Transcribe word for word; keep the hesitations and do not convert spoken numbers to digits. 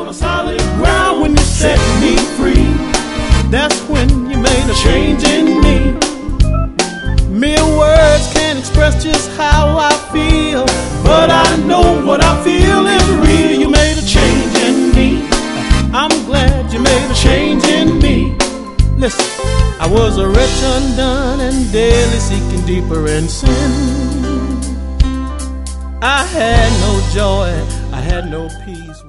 on solid ground when you set me free. That's when you made a change in me. Mere words can't express just how I feel, but I know what I feel is real. You made a change in me. I'm glad you made a change in me. Listen, I was a wretch undone and daily seeking deeper in sin. I had no joy, I had no peace.